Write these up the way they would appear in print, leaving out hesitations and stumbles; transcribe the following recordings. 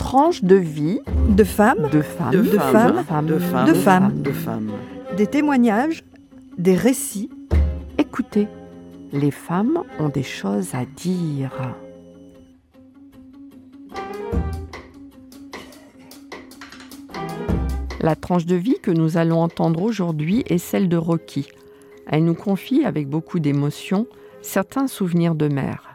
Tranche de vie de femmes, de femmes. Des témoignages, des récits. Écoutez, les femmes ont des choses à dire. La tranche de vie que nous allons entendre aujourd'hui est celle de Rocky. Elle nous confie avec beaucoup d'émotion certains souvenirs de mère.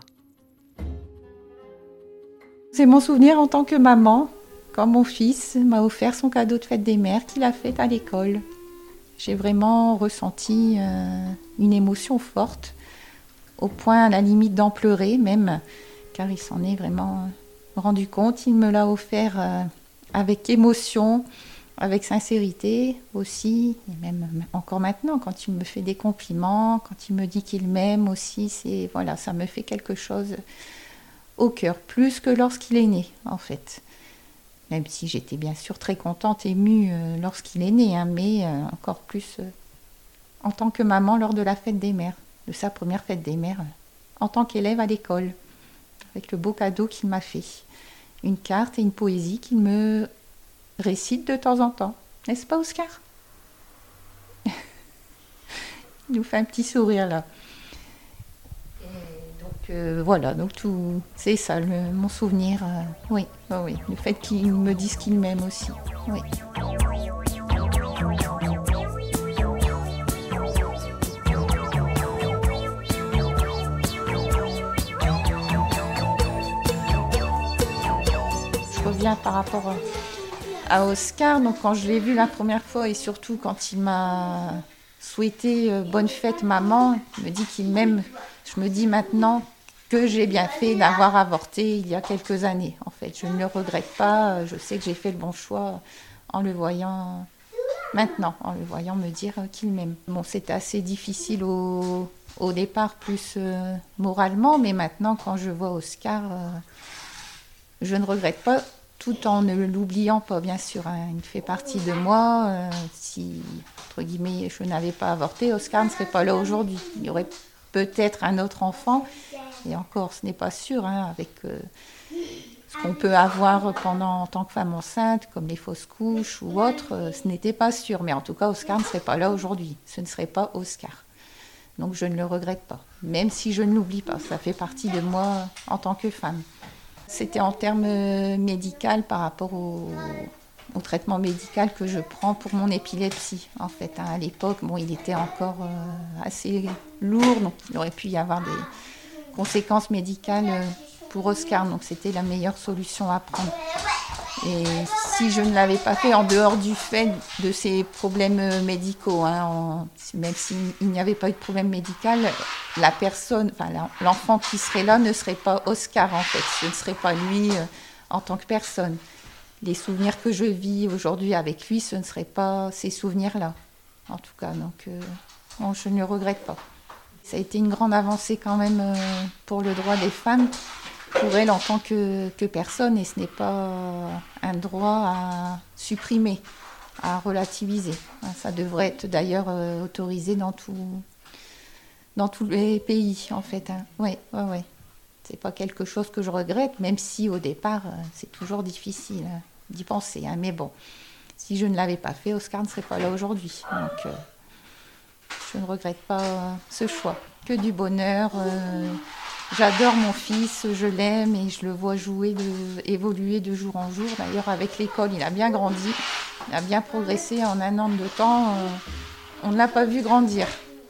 C'est mon souvenir en tant que maman, quand mon fils m'a offert son cadeau de fête des mères qu'il a fait à l'école. J'ai vraiment ressenti une émotion forte, au point à la limite d'en pleurer même, car il s'en est vraiment rendu compte. Il me l'a offert avec émotion, avec sincérité aussi, et même encore maintenant, quand il me fait des compliments, quand il me dit qu'il m'aime aussi, ça me fait quelque chose au cœur, plus que lorsqu'il est né, en fait. Même si j'étais bien sûr très contente, émue lorsqu'il est né, mais encore plus en tant que maman lors de la fête des mères, de sa première fête des mères, en tant qu'élève à l'école, avec le beau cadeau qu'il m'a fait. Une carte et une poésie qu'il me récite de temps en temps. N'est-ce pas, Oscar? Il nous fait un petit sourire, là. Donc tout, c'est ça, mon souvenir. Oui. Le fait qu'il me dise qu'il m'aime aussi. Oui. Je reviens par rapport à Oscar. Donc quand je l'ai vu la première fois et surtout quand il m'a souhaité bonne fête maman, il me dit qu'il m'aime. Je me dis maintenant que j'ai bien fait d'avoir avorté il y a quelques années. En fait, je ne le regrette pas. Je sais que j'ai fait le bon choix en le voyant maintenant, en le voyant me dire qu'il m'aime. Bon, c'était assez difficile au départ, plus moralement, mais maintenant, quand je vois Oscar, je ne regrette pas, tout en ne l'oubliant pas, bien sûr. Il fait partie de moi. Si, entre guillemets, je n'avais pas avorté, Oscar ne serait pas là aujourd'hui. Il y aurait peut-être un autre enfant, et encore, ce n'est pas sûr, avec ce qu'on peut avoir en tant que femme enceinte, comme les fausses couches ou autres, ce n'était pas sûr. Mais en tout cas, Oscar ne serait pas là aujourd'hui. Ce ne serait pas Oscar. Donc je ne le regrette pas, même si je ne l'oublie pas. Ça fait partie de moi en tant que femme. C'était en termes médicaux par rapport au traitement médical que je prends pour mon épilepsie, en fait. À l'époque, il était encore assez lourd, donc il aurait pu y avoir des conséquences médicales pour Oscar, donc c'était la meilleure solution à prendre. Et si je ne l'avais pas fait, en dehors du fait de ces problèmes médicaux, même s'il n'y avait pas eu de problème médical, la personne, l'enfant qui serait là ne serait pas Oscar, en fait. Ce ne serait pas lui en tant que personne. Les souvenirs que je vis aujourd'hui avec lui, ce ne seraient pas ces souvenirs-là, en tout cas. Donc, je ne le regrette pas. Ça a été une grande avancée quand même pour le droit des femmes, pour elles en tant que personne, et ce n'est pas un droit à supprimer, à relativiser. Ça devrait être d'ailleurs autorisé dans tous les pays, en fait. Oui. C'est pas quelque chose que je regrette, même si au départ, c'est toujours difficile d'y penser. Mais bon, si je ne l'avais pas fait, Oscar ne serait pas là aujourd'hui. Donc, je ne regrette pas ce choix. Que du bonheur. J'adore mon fils, je l'aime et je le vois évoluer de jour en jour. D'ailleurs, avec l'école, il a bien grandi, il a bien progressé. En un an de temps, on ne l'a pas vu grandir.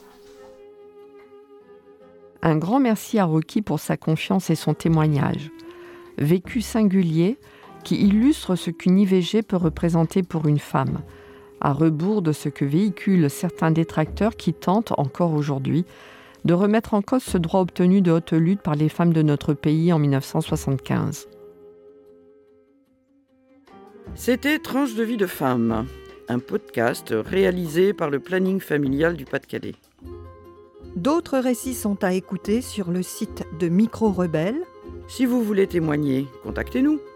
Un grand merci à Rocky pour sa confiance et son témoignage. Vécu singulier qui illustre ce qu'une IVG peut représenter pour une femme, à rebours de ce que véhiculent certains détracteurs qui tentent, encore aujourd'hui, de remettre en cause ce droit obtenu de haute lutte par les femmes de notre pays en 1975. C'était Tranche de vie de femme, un podcast réalisé par le planning familial du Pas-de-Calais. D'autres récits sont à écouter sur le site de Micro Rebelle. Si vous voulez témoigner, contactez-nous.